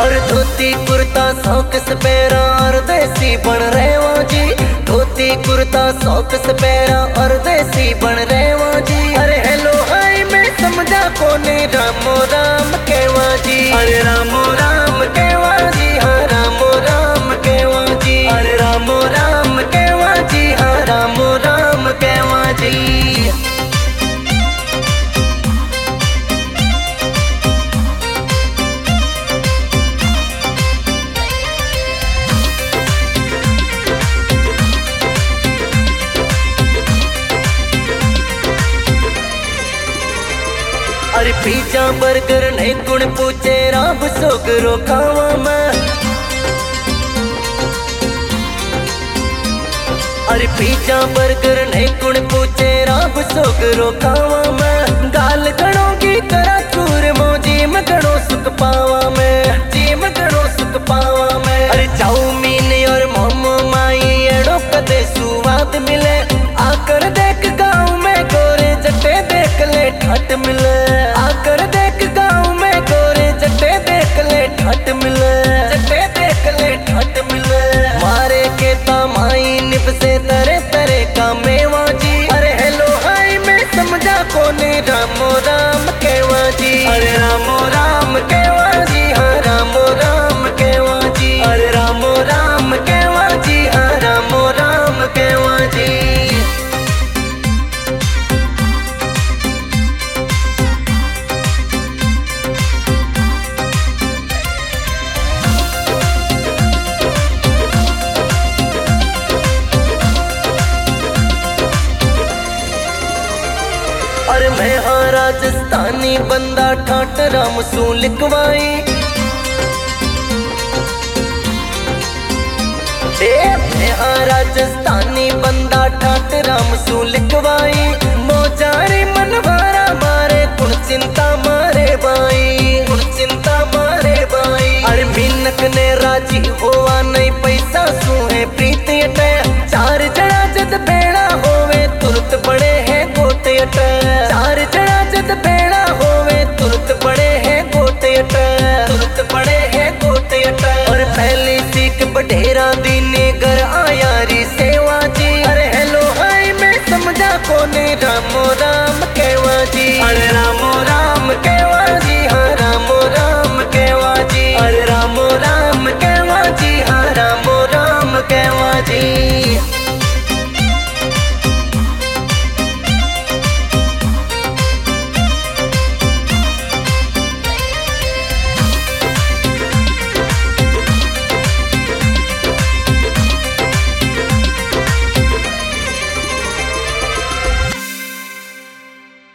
और धोती कुर्ता सौक सपेरा और देसी बन रेवा जी। धोती कुर्ता सौक सपेरा और देसी बन रेवा जी। अरे हेलो हाय मैं समझा कोने रामो राम केवा जी। अरे रामो राम केवा जी, हाँ रामो राम केवा जी। अरे रामो राम केवा जी, हाँ रामो राम केवा जी। अरे पिज्जा बर्गर नहीं कुण पूछे राब सोगरो खावा मैं। अरे पिज्जा बर्गर नहीं कुण पूछे राब सोगरो खावा मैं। गाल गणों की तरह चूर मोजी में गणों सुख पावा मैं। जी में गणों सुख पावा मैं। अरे चाउमीन और मोमो माई एड़ो कदे सुवाद मिले। आकर देख गाँव में गोरे जट्टे देख ले ठट मिले। आकर देख गाँव में गोरे जट्टे देख ले ठट मिले। जट्टे देख ले ठट मिले। मारे के तमाई निप से तरह तरह का मेवा जी। अरे हेलो हाय मैं समझा कोने रामो राम केवा जी। अरे रामो राम केवा जी, हाँ रामो राम केवा जी। अरे रामो राम केवा जी, हाँ रामो राम केवा जी। अरे मैं हाँ राजस्थानी बंदा ठाट राम सू लिखवाई। मैं हाँ राजस्थानी बंदा ठाट राम सू लिखवाई। मोजारी मनवारा मारे कुण चिंता